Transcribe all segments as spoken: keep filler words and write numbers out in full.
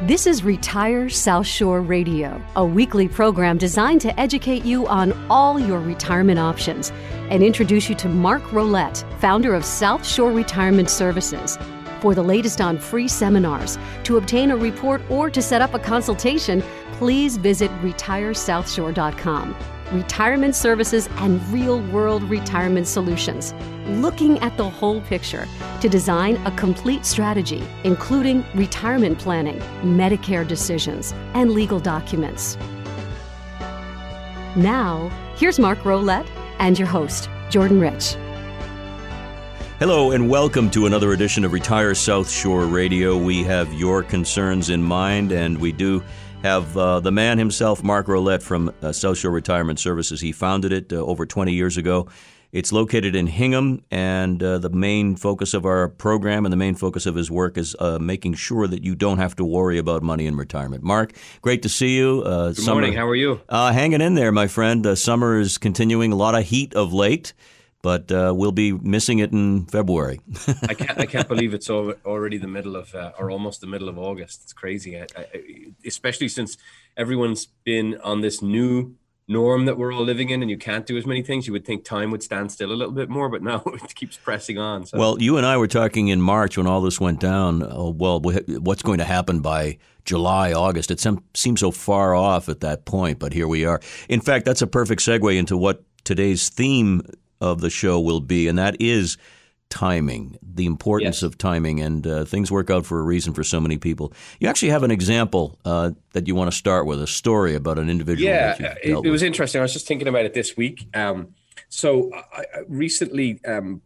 This is Retire South Shore Radio, a weekly program designed to educate you on all your retirement options and introduce you to Mark Rolette, founder of South Shore Retirement Services. For the latest on free seminars, to obtain a report, or to set up a consultation, please visit retire south shore dot com. Retirement services and real-world retirement solutions, looking at the whole picture to design a complete strategy, including retirement planning, Medicare decisions, and legal documents. Now, here's Mark Rolette and your host, Jordan Rich. Hello and welcome to another edition of Retire South Shore Radio. We have your concerns in mind, and we do have uh, the man himself, Mark Rolette from uh, South Shore Retirement Services. He founded it uh, over twenty years ago. It's located in Hingham, and uh, the main focus of our program and the main focus of his work is uh, making sure that you don't have to worry about money in retirement. Mark, great to see you. Uh, Good summer, morning. How are you? Uh, hanging in there, my friend. Uh, summer is continuing. A lot of heat of late, but uh, we'll be missing it in February. I can't. I can't believe it's over, already the middle of, uh, or almost the middle of August. It's crazy, I, I, especially since everyone's been on this new norm that we're all living in, and you can't do as many things. You would think time would stand still a little bit more, but no, it keeps pressing on. So. Well, you and I were talking in March when all this went down. Oh, well, what's going to happen by July, August? It seems so far off at that point, but here we are. In fact, that's a perfect segue into what today's theme of the show will be, and that is timing, the importance yes. of timing, and uh, things work out for a reason for so many people. You actually have an example uh, that you want to start with, a story about an individual. Yeah, that it, it was interesting. I was just thinking about it this week. Um, so I, I recently, um,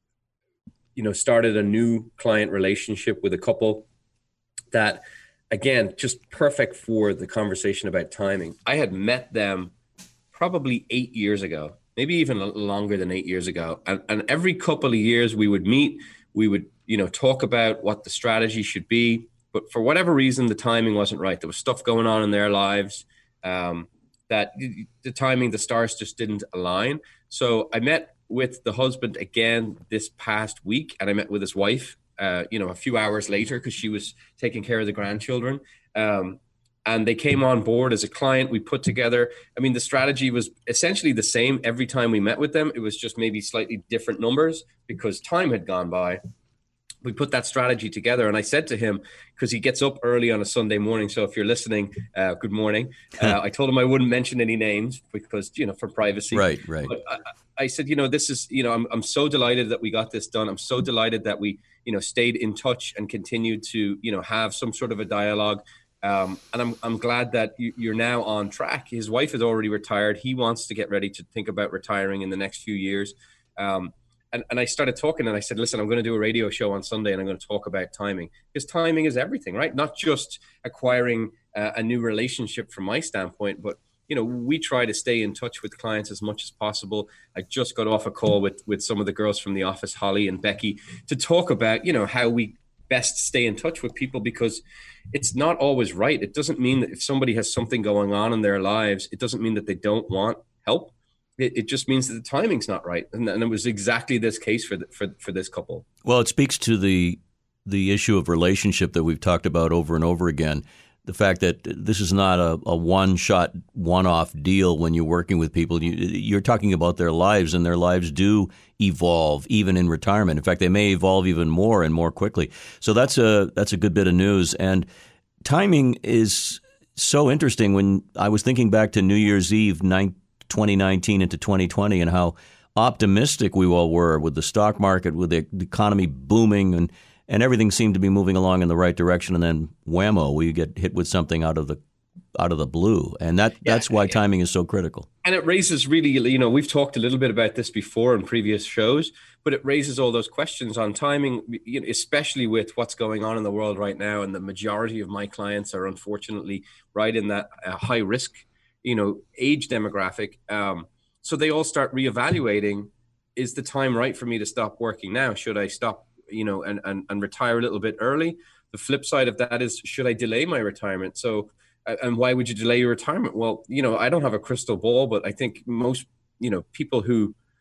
you know, started a new client relationship with a couple that, again, just perfect for the conversation about timing. I had met them probably eight years ago. Maybe even longer than eight years ago. And, and every couple of years we would meet, we would, you know, talk about what the strategy should be. But for whatever reason, the timing wasn't right. There was stuff going on in their lives um, that the timing, the stars just didn't align. So I met with the husband again this past week, and I met with his wife, uh, you know, a few hours later because she was taking care of the grandchildren. Um, And they came on board as a client. We put together, I mean, the strategy was essentially the same every time we met with them. It was just maybe slightly different numbers because time had gone by. We put that strategy together. And I said to him, because he gets up early on a Sunday morning. So if you're listening, uh, good morning. Uh, I told him I wouldn't mention any names because, you know, for privacy. Right, right. But I, I said, you know, this is, you know, I'm, I'm so delighted that we got this done. I'm so delighted that we, you know, stayed in touch and continued to, you know, have some sort of a dialogue. Um, and I'm I'm glad that you, you're now on track. His wife is already retired. He wants to get ready to think about retiring in the next few years. Um, and, and I started talking and I said, listen, I'm going to do a radio show on Sunday and I'm going to talk about timing. Because timing is everything, right? Not just acquiring uh, a new relationship from my standpoint, but, you know, we try to stay in touch with clients as much as possible. I just got off a call with, with some of the girls from the office, Holly and Becky, to talk about, you know, how we best stay in touch with people because it's not always right. It doesn't mean that if somebody has something going on in their lives, it doesn't mean that they don't want help. It, it just means that the timing's not right. And, and it was exactly this case for, the, for for this couple. Well, it speaks to the the issue of relationship that we've talked about over and over again. The fact that this is not a, a one-shot, one-off deal when you're working with people. You, you're talking about their lives, and their lives do evolve even in retirement. In fact, they may evolve even more and more quickly. So that's a that's a good bit of news. And timing is so interesting. When I was thinking back to New Year's Eve, twenty nineteen into twenty twenty, and how optimistic we all were with the stock market, with the economy booming, and And everything seemed to be moving along in the right direction, and then whammo, we get hit with something out of the out of the blue, and that yeah, that's why yeah. timing is so critical. And it raises really, you know, we've talked a little bit about this before in previous shows, but it raises all those questions on timing, you know, especially with what's going on in the world right now. And the majority of my clients are unfortunately right in that uh, high risk, you know, age demographic. Um, so they all start reevaluating: is the time right for me to stop working now? Should I stop? you know, and, and, and retire a little bit early? The flip side of that is, should I delay my retirement? So, and why would you delay your retirement? Well, you know, I don't have a crystal ball, but I think most, you know, people who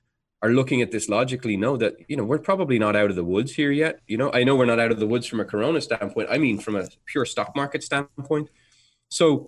are looking at this logically know that, you know, we're probably not out of the woods here yet. You know, I know we're not out of the woods from a Corona standpoint. I mean, from a pure stock market standpoint. So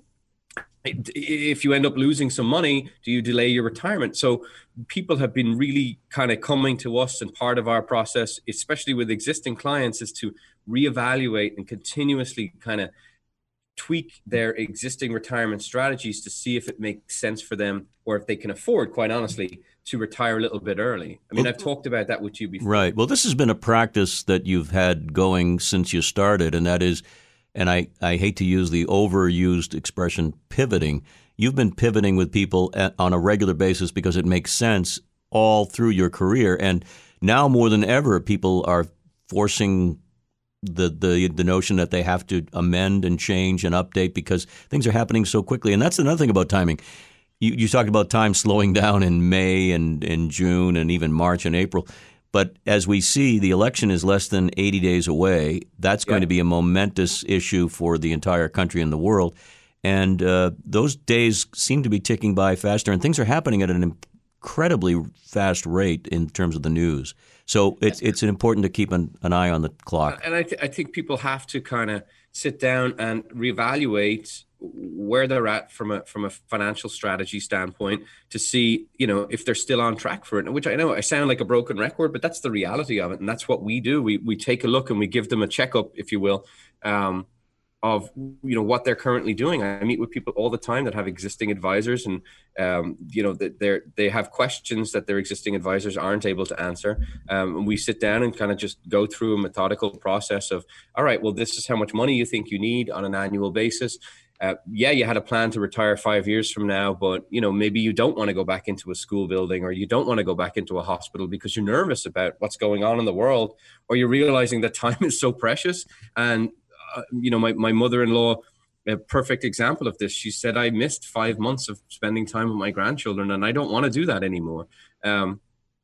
if you end up losing some money, do you delay your retirement? So people have been really kind of coming to us, and part of our process, especially with existing clients, is to reevaluate and continuously kind of tweak their existing retirement strategies to see if it makes sense for them, or if they can afford, quite honestly, to retire a little bit early. I mean, well, I've talked about that with you before. Right. Well, this has been a practice that you've had going since you started, and that is, and I, I hate to use the overused expression pivoting. You've been pivoting with people at, on a regular basis because it makes sense all through your career. And now more than ever, people are forcing the, the the notion that they have to amend and change and update because things are happening so quickly. And that's another thing about timing. You, you talked about time slowing down in May and in June and even March and April. But as we see, the election is less than eighty days away. That's going yeah. to be a momentous issue for the entire country and the world. And uh, those days seem to be ticking by faster, and things are happening at an incredibly fast rate in terms of the news. So it's it's important to keep an, an eye on the clock. And I, th- I think people have to kind of sit down and reevaluate where they're at from a from a financial strategy standpoint to see, you know, if they're still on track for it. Which I know I sound like a broken record, but that's the reality of it, and that's what we do. We we take a look and we give them a checkup, if you will, um, of, you know, what they're currently doing. I meet with people all the time that have existing advisors, and um, you know, that they they have questions that their existing advisors aren't able to answer. Um, and we sit down and kind of just go through a methodical process of, all right, well, this is how much money you think you need on an annual basis. Uh, yeah, you had a plan to retire five years from now, but, you know, maybe you don't want to go back into a school building, or you don't want to go back into a hospital because you're nervous about what's going on in the world, or you're realizing that time is so precious. And, uh, you know, my, my mother-in-law, a perfect example of this, she said, I missed five months of spending time with my grandchildren, and I don't want to do that anymore. Um,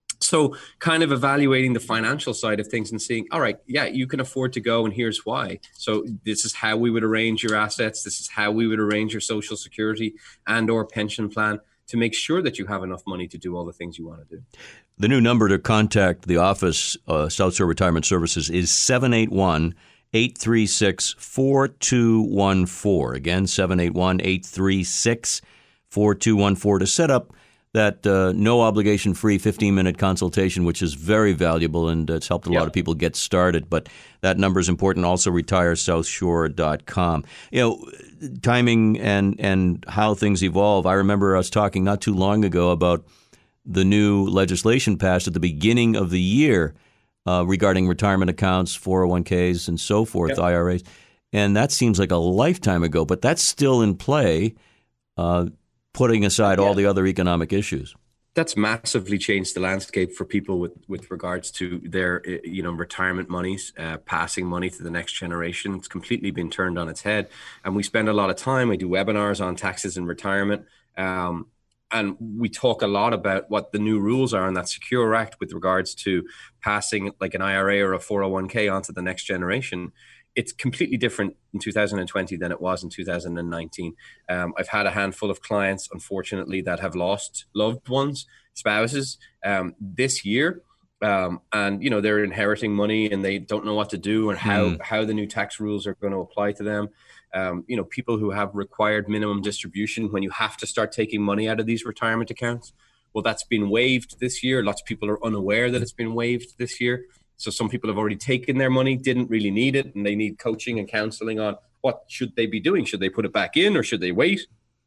So kind of evaluating the financial side of things and seeing, all right, yeah, you can afford to go, and here's why. So this is how we would arrange your assets. This is how we would arrange your Social Security and or pension plan to make sure that you have enough money to do all the things you want to do. The new number to contact the office, uh, South Shore Retirement Services, is seven eight one, eight three six, four two one four. Again, seven eight one, eight three six, four two one four to set up that uh, no obligation free fifteen minute consultation, which is very valuable, and it's helped a yep. lot of people get started. But that number is important. Also, retire south shore dot com. You know, timing and, and how things evolve. I remember us talking not too long ago about the new legislation passed at the beginning of the year uh, regarding retirement accounts, four oh one k's, and so forth, yep. I R As. And that seems like a lifetime ago, but that's still in play. Uh, putting aside yeah. all the other economic issues. That's massively changed the landscape for people with, with regards to their, you know, retirement monies, uh, passing money to the next generation. It's completely been turned on its head. And we spend a lot of time, I do webinars on taxes and retirement. Um, and we talk a lot about what the new rules are in that Secure Act with regards to passing like an I R A or a four oh one k onto the next generation. It's completely different in two thousand twenty than it was in two thousand nineteen. Um, I've had a handful of clients, unfortunately, that have lost loved ones, spouses, um, this year. Um, and, you know, they're inheriting money and they don't know what to do and how, mm. how the new tax rules are going to apply to them. Um, you know, people who have required minimum distribution when you have to start taking money out of these retirement accounts. Well, that's been waived this year. Lots of people are unaware that it's been waived this year. So some people have already taken their money, didn't really need it, and they need coaching and counseling on what should they be doing. Should they put it back in or should they wait?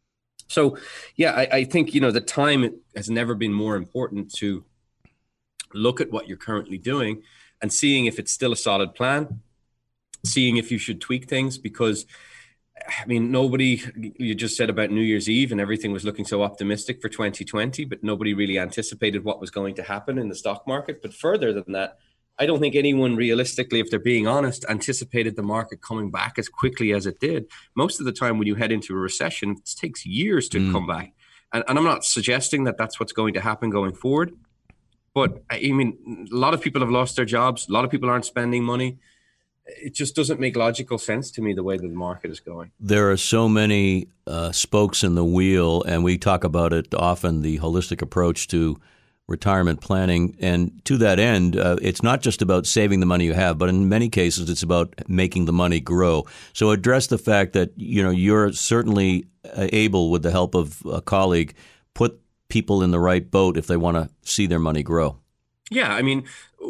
So, yeah, I, I think, you know, the time has never been more important to look at what you're currently doing and seeing if it's still a solid plan, seeing if you should tweak things, because, I mean, nobody, you just said about New Year's Eve and everything was looking so optimistic for twenty twenty, but nobody really anticipated what was going to happen in the stock market. But further than that, I don't think anyone realistically, if they're being honest, anticipated the market coming back as quickly as it did. Most of the time when you head into a recession, it takes years to mm. come back. And, and I'm not suggesting that that's what's going to happen going forward. But I mean, a lot of people have lost their jobs. A lot of people aren't spending money. It just doesn't make logical sense to me the way that the market is going. There are so many uh, spokes in the wheel, and we talk about it often, the holistic approach to retirement planning. And to that end, uh, it's not just about saving the money you have, but in many cases, it's about making the money grow. So address the fact that, you know, you're certainly able, with the help of a colleague, put people in the right boat if they want to see their money grow. Yeah, I mean,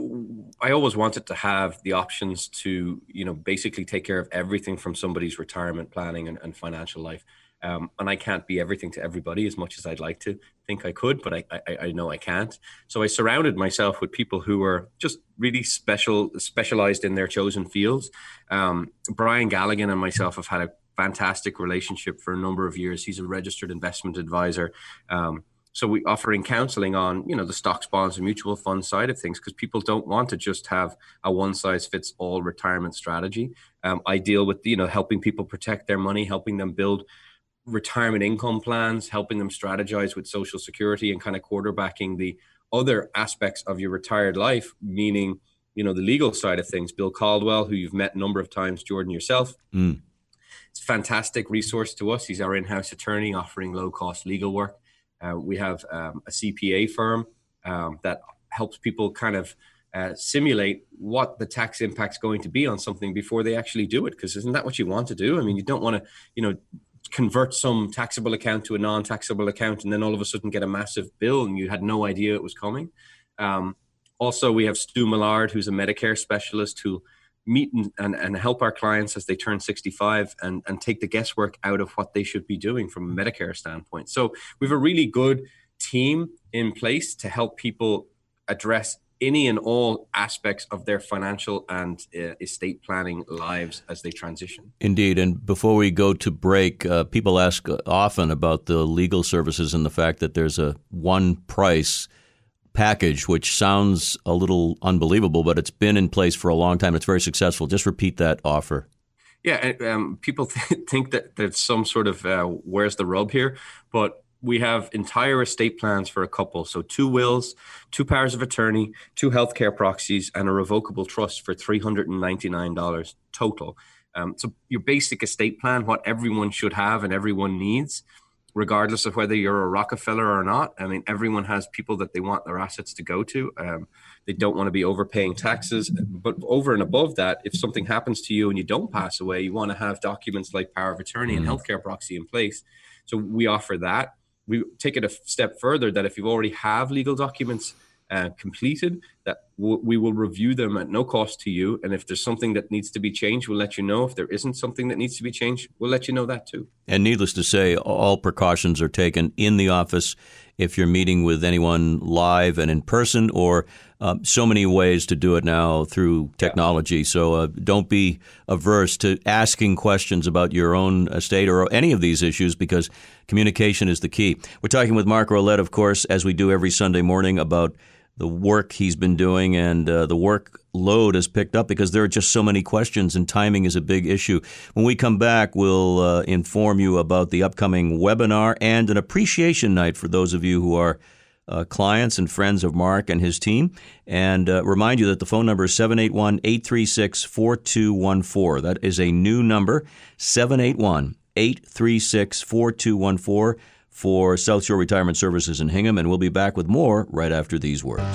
I always wanted to have the options to, you know, basically take care of everything from somebody's retirement planning and, and financial life. Um, and I can't be everything to everybody as much as I'd like to think I could, but I, I, I know I can't. So I surrounded myself with people who were just really special, specialized in their chosen fields. Um, Brian Galligan and myself have had a fantastic relationship for a number of years. He's a registered investment advisor. Um, so we offering counseling on, you know, the stocks, bonds, and mutual fund side of things, because people don't want to just have a one size fits all retirement strategy. Um, I deal with, you know, helping people protect their money, helping them build retirement income plans, helping them strategize with Social Security, and kind of quarterbacking the other aspects of your retired life, meaning, you know, the legal side of things. Bill Caldwell, who you've met a number of times, Jordan, yourself. Mm. It's a fantastic resource to us. He's our in-house attorney offering low-cost legal work. Uh, we have um, a C P A firm um, that helps people kind of uh, simulate what the tax impact's going to be on something before they actually do it. Because isn't that what you want to do? I mean, you don't want to, you know, convert some taxable account to a non-taxable account and then all of a sudden get a massive bill and you had no idea it was coming. Um, also, we have Stu Millard, who's a Medicare specialist, who meet and, and, and help our clients as they turn sixty-five and, and take the guesswork out of what they should be doing from a Medicare standpoint. So we have a really good team in place to help people address any and all aspects of their financial and uh, estate planning lives as they transition. Indeed. And before we go to break, uh, people ask often about the legal services and the fact that there's a one price package, which sounds a little unbelievable, but it's been in place for a long time. It's very successful. Just repeat that offer. Yeah, um, people th- think that there's some sort of uh, where's the rub here, but we have entire estate plans for a couple. So two wills, two powers of attorney, two healthcare proxies, and a revocable trust for three hundred ninety-nine dollars total. Um, so your basic estate plan, what everyone should have and everyone needs, regardless of whether you're a Rockefeller or not. I mean, everyone has people that they want their assets to go to. Um, they don't want to be overpaying taxes. But over and above that, if something happens to you and you don't pass away, you want to have documents like power of attorney and healthcare proxy in place. So we offer that. We take it a step further that if you already have legal documents uh, completed, that w- we will review them at no cost to you. And if there's something that needs to be changed, we'll let you know. If there isn't something that needs to be changed, we'll let you know that too. And needless to say, all precautions are taken in the office if you're meeting with anyone live and in person, or uh, so many ways to do it now through technology. Yeah. So uh, don't be averse to asking questions about your own estate or any of these issues, because communication is the key. We're talking with Mark Rolette, of course, as we do every Sunday morning, about the work he's been doing, and uh, the workload has picked up because there are just so many questions, and timing is a big issue. When we come back, we'll uh, inform you about the upcoming webinar and an appreciation night for those of you who are uh, clients and friends of Mark and his team, and uh, remind you that the phone number is seven eight one, eight three six, four two one four. That is a new number, seven eight one, eight three six, four two one four. for South Shore Retirement Services in Hingham, and we'll be back with more right after these words.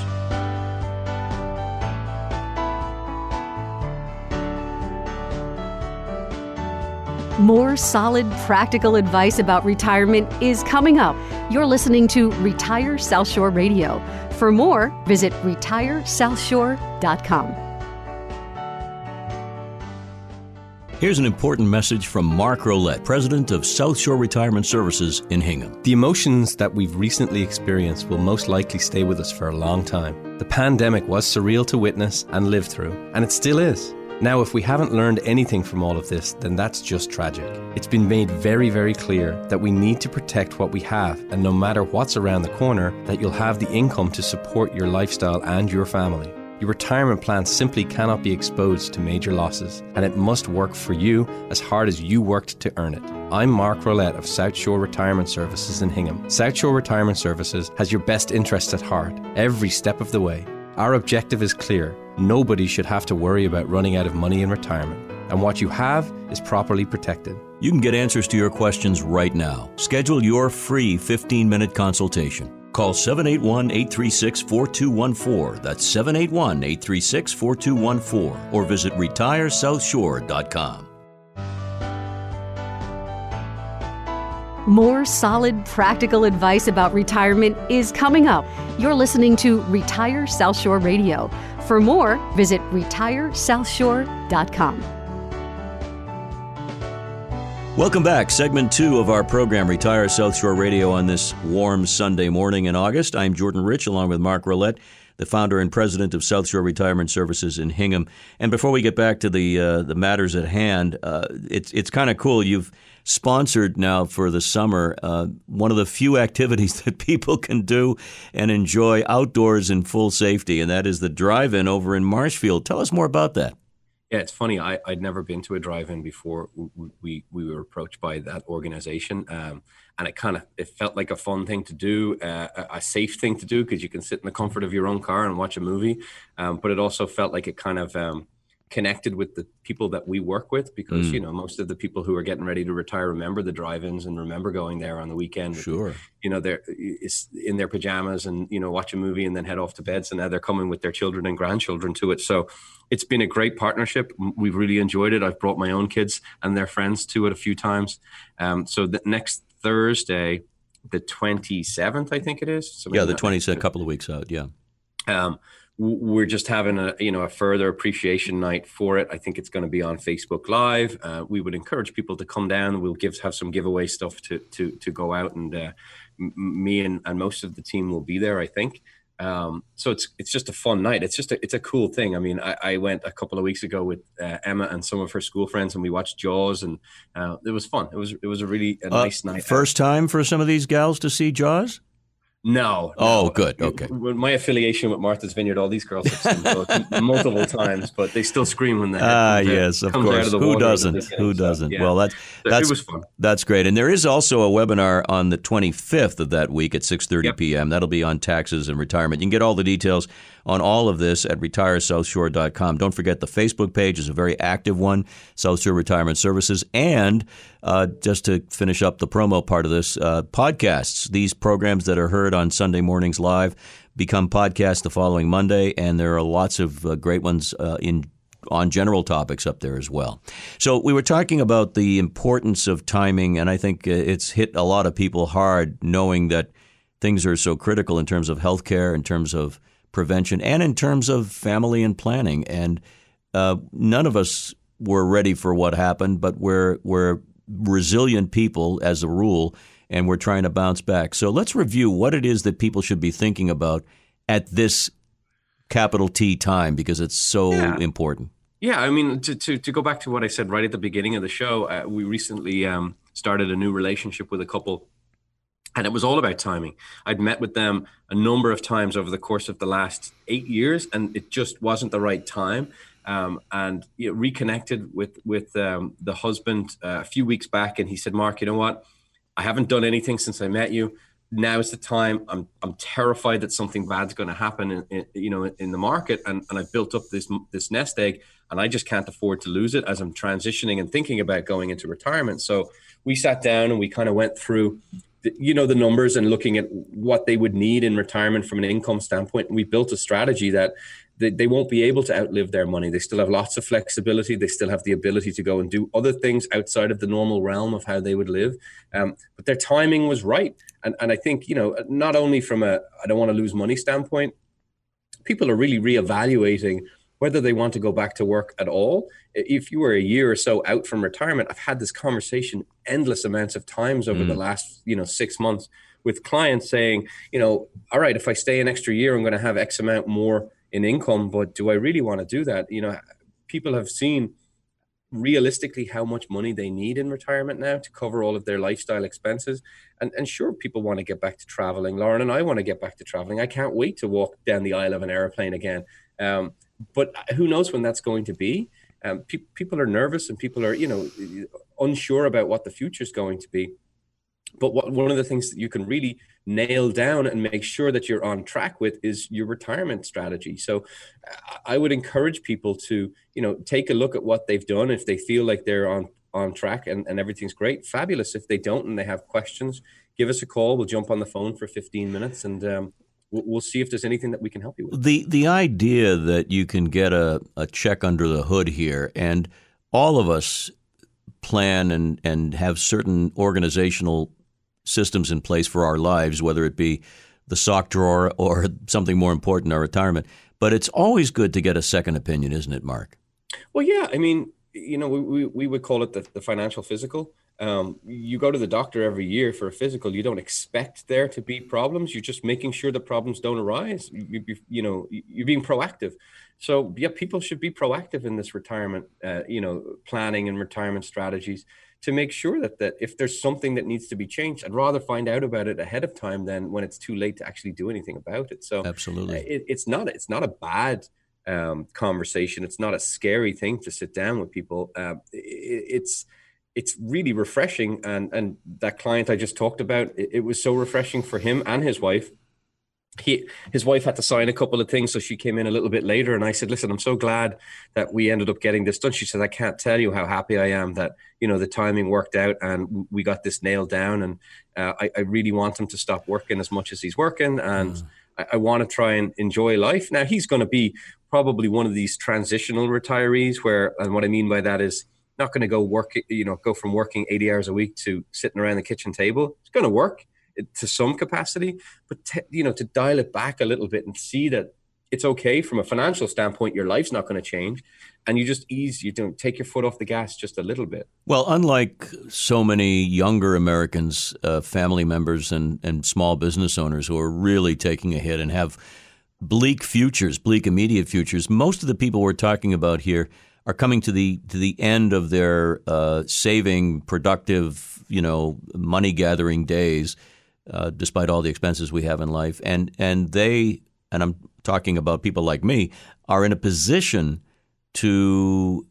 More solid, practical advice about retirement is coming up. You're listening to Retire South Shore Radio. For more, visit retire south shore dot com. Here's an important message from Mark Rolette, president of South Shore Retirement Services in Hingham. The emotions that we've recently experienced will most likely stay with us for a long time. The pandemic was surreal to witness and live through, and it still is. Now, if we haven't learned anything from all of this, then that's just tragic. It's been made very, very clear that we need to protect what we have, and no matter what's around the corner, that you'll have the income to support your lifestyle and your family. Your retirement plan simply cannot be exposed to major losses, and it must work for you as hard as you worked to earn it. I'm Mark Rolette of South Shore Retirement Services in Hingham. South Shore Retirement Services has your best interests at heart every step of the way. Our objective is clear. Nobody should have to worry about running out of money in retirement, and what you have is properly protected. You can get answers to your questions right now. Schedule your free fifteen-minute consultation. Call seven eight one, eight three six, four two one four. That's seven eight one, eight three six, four two one four. Or visit retire south shore dot com. More solid, practical advice about retirement is coming up. You're listening to Retire South Shore Radio. For more, visit retire south shore dot com. Welcome back. Segment two of our program, Retire South Shore Radio, on this warm Sunday morning in August. I'm Jordan Rich, along with Mark Rolette, the founder and president of South Shore Retirement Services in Hingham. And before we get back to the uh, the matters at hand, uh, it's it's kind of cool. You've sponsored now for the summer uh, one of the few activities that people can do and enjoy outdoors in full safety, and that is the drive-in over in Marshfield. Tell us more about that. Yeah, it's funny. I, I'd never been to a drive-in before we, we, we were approached by that organization. Um, and it kind of, it felt like a fun thing to do, uh, a, a safe thing to do, because you can sit in the comfort of your own car and watch a movie. Um, but it also felt like it kind of um, connected with the people that we work with, because, mm. you know, most of the people who are getting ready to retire remember the drive-ins and remember going there on the weekend. Sure. You know, they're in their pajamas and, you know, watch a movie and then head off to bed. So now they're coming with their children and grandchildren to it. So it's been a great partnership. We've really enjoyed it. I've brought my own kids and their friends to it a few times. Um, so the next Thursday, the twenty-seventh, I think it is. Yeah, the twentieth, a couple of weeks out. Yeah. Um, we're just having a, you know, a further appreciation night for it. I think it's going to be on Facebook Live. Uh, we would encourage people to come down. We'll give have some giveaway stuff to to to go out, and uh, m- me and, and most of the team will be there, I think. Um, so it's it's just a fun night. It's just a, it's a cool thing. I mean, I, I went a couple of weeks ago with uh, Emma and some of her school friends, and we watched Jaws, and uh, it was fun. It was it was a really a nice uh, night. First time for some of these gals to see Jaws? No. Oh, no. good. Okay. My affiliation with Martha's Vineyard, all these girls have seen both multiple times, but they still scream when they. Ah, yes, of course. Of Who doesn't? Who doesn't? Yeah. Well, that's that's it was fun. That's great. And there is also a webinar on the twenty-fifth of that week at six thirty yep. p.m. That'll be on taxes and retirement. You can get all the details on all of this at retire south shore dot com. Don't forget the Facebook page is a very active one, South Shore Retirement Services. And uh, just to finish up the promo part of this, uh, podcasts. These programs that are heard on Sunday mornings live become podcasts the following Monday, and there are lots of uh, great ones uh, in on general topics up there as well. So we were talking about the importance of timing, and I think it's hit a lot of people hard, knowing that things are so critical in terms of healthcare, in terms of prevention, and in terms of family and planning. And uh, none of us were ready for what happened, but we're we're resilient people as a rule, and we're trying to bounce back. So let's review what it is that people should be thinking about at this capital T time, because it's so yeah. important. Yeah, I mean, to, to to go back to what I said right at the beginning of the show, uh, we recently um, started a new relationship with a couple, and it was all about timing. I'd met with them a number of times over the course of the last eight years, and it just wasn't the right time. Um, and you know, reconnected with with um, the husband uh, a few weeks back, and he said, "Mark, you know what? I haven't done anything since I met you. Now is the time. I'm I'm terrified that something bad's going to happen, in, in, you know, in the market, and, and I've built up this this nest egg, and I just can't afford to lose it as I'm transitioning and thinking about going into retirement." So we sat down and we kind of went through, the, you know, the numbers and looking at what they would need in retirement from an income standpoint, and we built a strategy that they, they won't be able to outlive their money. They still have lots of flexibility. They still have the ability to go and do other things outside of the normal realm of how they would live. Um, but their timing was right. And and I think, you know, not only from a I don't want to lose money standpoint, people are really reevaluating whether they want to go back to work at all. If you were a year or so out from retirement, I've had this conversation endless amounts of times over mm. the last, you know, six months with clients saying, you know, all right, if I stay an extra year, I'm going to have X amount more in income, but do I really want to do that? You know, people have seen realistically how much money they need in retirement now to cover all of their lifestyle expenses. And, and sure, people want to get back to traveling. Lauren and I want to get back to traveling. I can't wait to walk down the aisle of an airplane again. Um, but who knows when that's going to be? Um, pe- people are nervous and people are, you know, unsure about what the future is going to be. But what, one of the things that you can really nail down and make sure that you're on track with is your retirement strategy. So I would encourage people to, you know, take a look at what they've done. If they feel like they're on, on track and, and everything's great, fabulous. If they don't and they have questions, give us a call. We'll jump on the phone for fifteen minutes and um, we'll, we'll see if there's anything that we can help you with. The the idea that you can get a, a check under the hood here, and all of us plan and, and have certain organizational systems in place for our lives, whether it be the sock drawer or something more important, our retirement. But it's always good to get a second opinion, isn't it, Mark? Well, yeah. I mean, you know, we, we, we would call it the, the financial physical. Um, you go to the doctor every year for a physical. You don't expect there to be problems. You're just making sure the problems don't arise. You, you, you know, you're being proactive. So, yeah, people should be proactive in this retirement, uh, you know, planning and retirement strategies to make sure that, that if there's something that needs to be changed, I'd rather find out about it ahead of time than when it's too late to actually do anything about it. So absolutely, uh, it, it's not it's not a bad um, conversation. It's not a scary thing to sit down with people. Uh, it, it's it's really refreshing. And and that client I just talked about, it, it was so refreshing for him and his wife. He, his wife had to sign a couple of things, so she came in a little bit later. And I said, listen, I'm so glad that we ended up getting this done. She said, I can't tell you how happy I am that, you know, the timing worked out and we got this nailed down. And uh, I, I really want him to stop working as much as he's working. And mm. I, I want to try and enjoy life. Now, he's going to be probably one of these transitional retirees where, and what I mean by that is not going to go work, you know, go from working eighty hours a week to sitting around the kitchen table. It's going to work to some capacity, but te- you know, to dial it back a little bit and see that it's okay from a financial standpoint. Your life's not going to change, and you just ease. You don't take your foot off the gas just a little bit. Well, unlike so many younger Americans, uh, family members and and small business owners who are really taking a hit and have bleak futures, bleak immediate futures, most of the people we're talking about here are coming to the to the end of their uh, saving, productive, you know, money gathering days. Uh, despite all the expenses we have in life. And and they, and I'm talking about people like me, are in a position to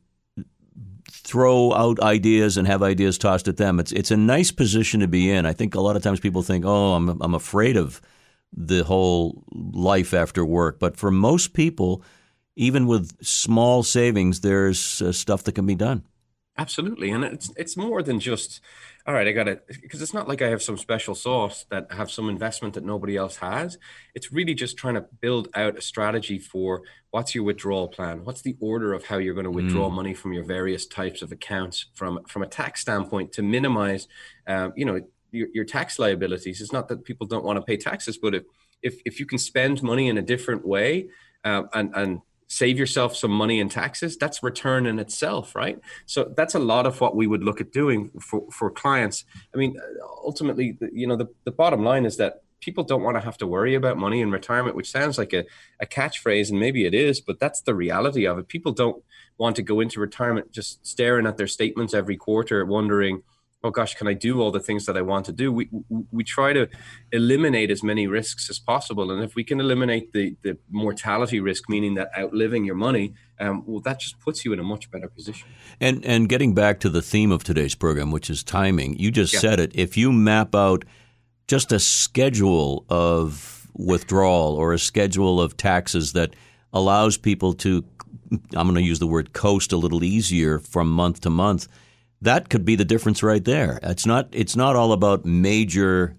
throw out ideas and have ideas tossed at them. It's it's a nice position to be in. I think a lot of times people think, oh, I'm I'm afraid of the whole life after work. But for most people, even with small savings, there's uh, stuff that can be done. Absolutely. And it's it's more than just, all right, I got it, because it's not like I have some special sauce that have some investment that nobody else has. It's really just trying to build out a strategy for what's your withdrawal plan? What's the order of how you're going to withdraw mm. money from your various types of accounts from, from a tax standpoint to minimize, um, you know, your, your tax liabilities. It's not that people don't want to pay taxes, but if, if, if you can spend money in a different way uh, and, and, save yourself some money in taxes, that's return in itself, right? So that's a lot of what we would look at doing for, for clients. I mean, ultimately, you know, the, the bottom line is that people don't want to have to worry about money in retirement, which sounds like a, a catchphrase, and maybe it is, but that's the reality of it. People don't want to go into retirement just staring at their statements every quarter, wondering, oh gosh, can I do all the things that I want to do? We we try to eliminate as many risks as possible. And if we can eliminate the, the mortality risk, meaning that outliving your money, um, well, that just puts you in a much better position. And and getting back to the theme of today's program, which is timing, you just yeah. said it. If you map out just a schedule of withdrawal or a schedule of taxes that allows people to, I'm going to use the word coast a little easier from month to month, that could be the difference right there. It's not it's not all about major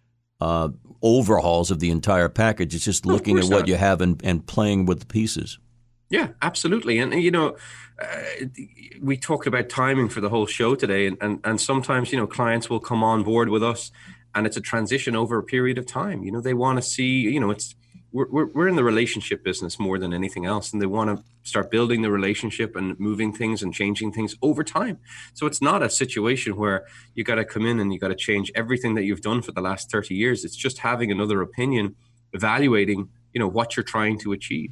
uh, overhauls of the entire package. It's just looking at what not. you have and, and playing with the pieces. Yeah, absolutely. And, you know, uh, we talked about timing for the whole show today. And, and, and sometimes, you know, clients will come on board with us and it's a transition over a period of time. You know, they want to see, you know, it's we're we're in the relationship business more than anything else, and they want to start building the relationship and moving things and changing things over time. So it's not a situation where you got to come in and you got to change everything that you've done for the last thirty years. It's just having another opinion, evaluating, you know, what you're trying to achieve.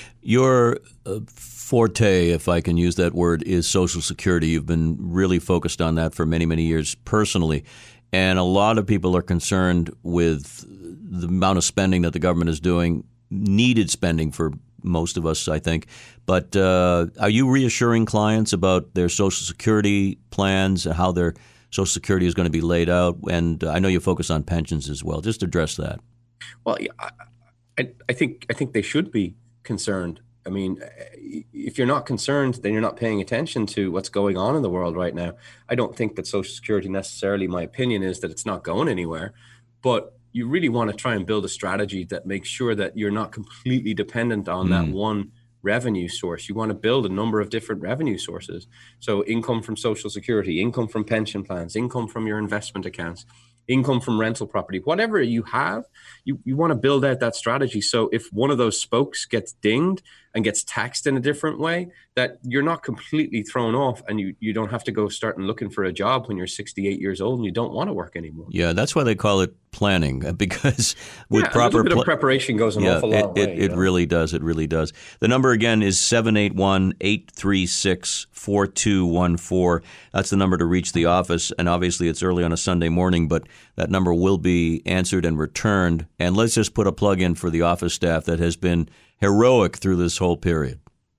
Your uh, forte, if I can use that word, is Social Security. You've been really focused on that for many, many years personally. And a lot of people are concerned with the amount of spending that the government is doing, needed spending for most of us, I think. But uh, are you reassuring clients about their Social Security plans and how their Social Security is going to be laid out? And I know you focus on pensions as well. Just address that. Well, I, I think I think they should be concerned I mean, if you're not concerned, then you're not paying attention to what's going on in the world right now. I don't think that Social Security necessarily, my opinion is that it's not going anywhere, but you really want to try and build a strategy that makes sure that you're not completely dependent on mm. that one revenue source. You want to build a number of different revenue sources. So income from Social Security, income from pension plans, income from your investment accounts, income from rental property, whatever you have, you, you want to build out that strategy. So if one of those spokes gets dinged and gets taxed in a different way, that you're not completely thrown off, and you, you don't have to go start and looking for a job when you're sixty-eight years old and you don't want to work anymore. Yeah, that's why they call it planning, because with yeah, proper a little bit pl- of preparation goes an yeah, awful it, long it, way. It, it really does. It really does. The number again is seven eight one, eight three six, four two one four. That's the number to reach the office. And obviously it's early on a Sunday morning, but that number will be answered and returned. And let's just put a plug in for the office staff that has been heroic through this whole period.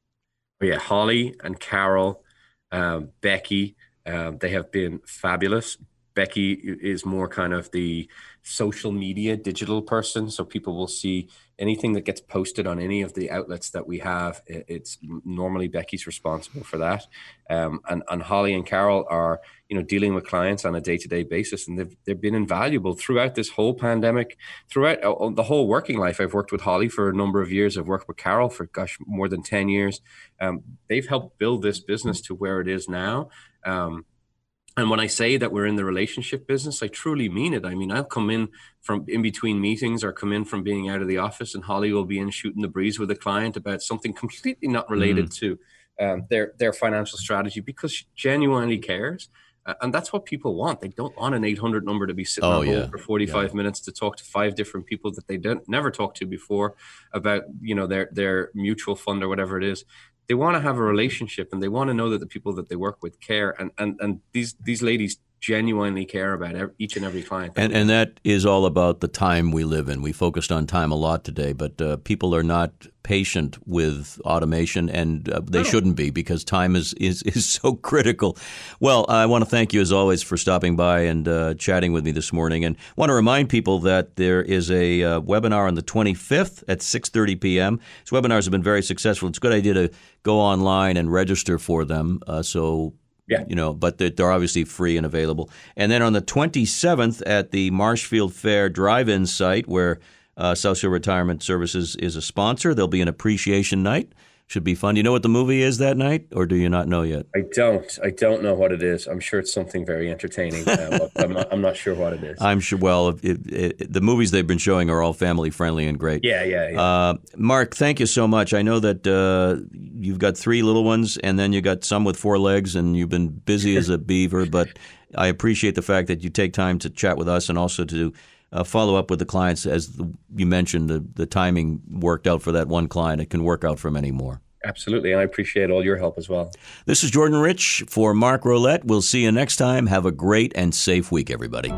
Oh, yeah, Holly and Carol, um, Becky, um, they have been fabulous. Becky is more kind of the social media digital person. So people will see anything that gets posted on any of the outlets that we have. It's normally Becky's responsible for that. Um, and, and Holly and Carol are, you know, dealing with clients on a day-to-day basis. And they've, they've been invaluable throughout this whole pandemic, throughout uh, the whole working life. I've worked with Holly for a number of years. I've worked with Carol for, gosh, more than ten years. Um, they've helped build this business to where it is now. Um, And when I say that we're in the relationship business, I truly mean it. I mean, I'll come in from in between meetings or come in from being out of the office, and Holly will be in shooting the breeze with a client about something completely not related mm. to um, their, their financial strategy, because she genuinely cares. Uh, and that's what people want. They don't want an eight hundred number to be sitting oh, on yeah. hold for forty-five yeah. minutes to talk to five different people that they don't, never talked to before about, you know, their, their mutual fund or whatever it is. They want to have a relationship, and they want to know that the people that they work with care. And and, and these these ladies genuinely care about every, each and every client. And and that is all about the time we live in. We focused on time a lot today, but uh, people are not patient with automation, and uh, they no. shouldn't be, because time is, is, is so critical. Well, I want to thank you, as always, for stopping by and uh, chatting with me this morning. And want to remind people that there is a uh, webinar on the twenty-fifth at six thirty p.m. These webinars have been very successful. It's a good idea to go online and register for them. Uh, so Yeah. You know, but they're obviously free and available. And then on the twenty-seventh at the Marshfield Fair drive-in site, where uh, South Shore Retirement Services is a sponsor, there'll be an appreciation night. Should be fun. Do you know what the movie is that night, or do you not know yet? I don't. I don't know what it is. I'm sure it's something very entertaining. Uh, I'm, not, I'm not sure what it is. I'm sure. Well, it, it, the movies they've been showing are all family friendly and great. Yeah, yeah, yeah. Uh, Mark, thank you so much. I know that uh, you've got three little ones, and then you got some with four legs, and you've been busy as a beaver. But I appreciate the fact that you take time to chat with us, and also to uh, follow up with the clients. As the, you mentioned, the, the timing worked out for that one client. It can work out for many more. Absolutely, and I appreciate all your help as well. This is Jordan Rich for Mark Rolette. We'll see you next time. Have a great and safe week, everybody.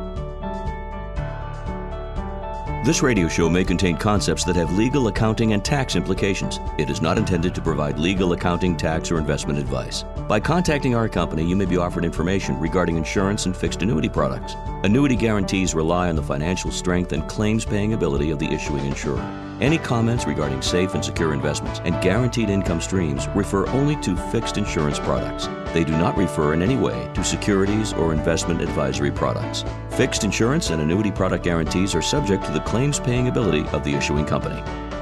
This radio show may contain concepts that have legal, accounting, and tax implications. It is not intended to provide legal, accounting, tax, or investment advice. By contacting our company, you may be offered information regarding insurance and fixed annuity products. Annuity guarantees rely on the financial strength and claims-paying ability of the issuing insurer. Any comments regarding safe and secure investments and guaranteed income streams refer only to fixed insurance products. They do not refer in any way to securities or investment advisory products. Fixed insurance and annuity product guarantees are subject to the claims-paying ability of the issuing company.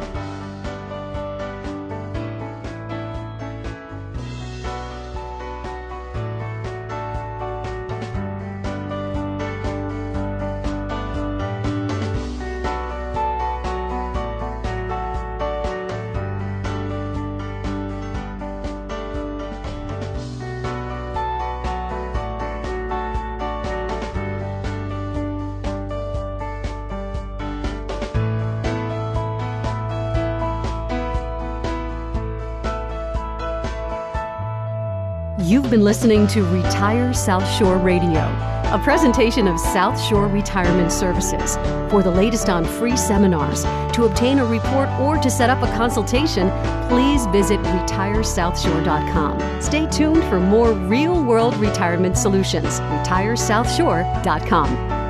You've been listening to Retire South Shore Radio, a presentation of South Shore Retirement Services. For the latest on free seminars, to obtain a report, or to set up a consultation, please visit retire south shore dot com. Stay tuned for more real-world retirement solutions. retire south shore dot com.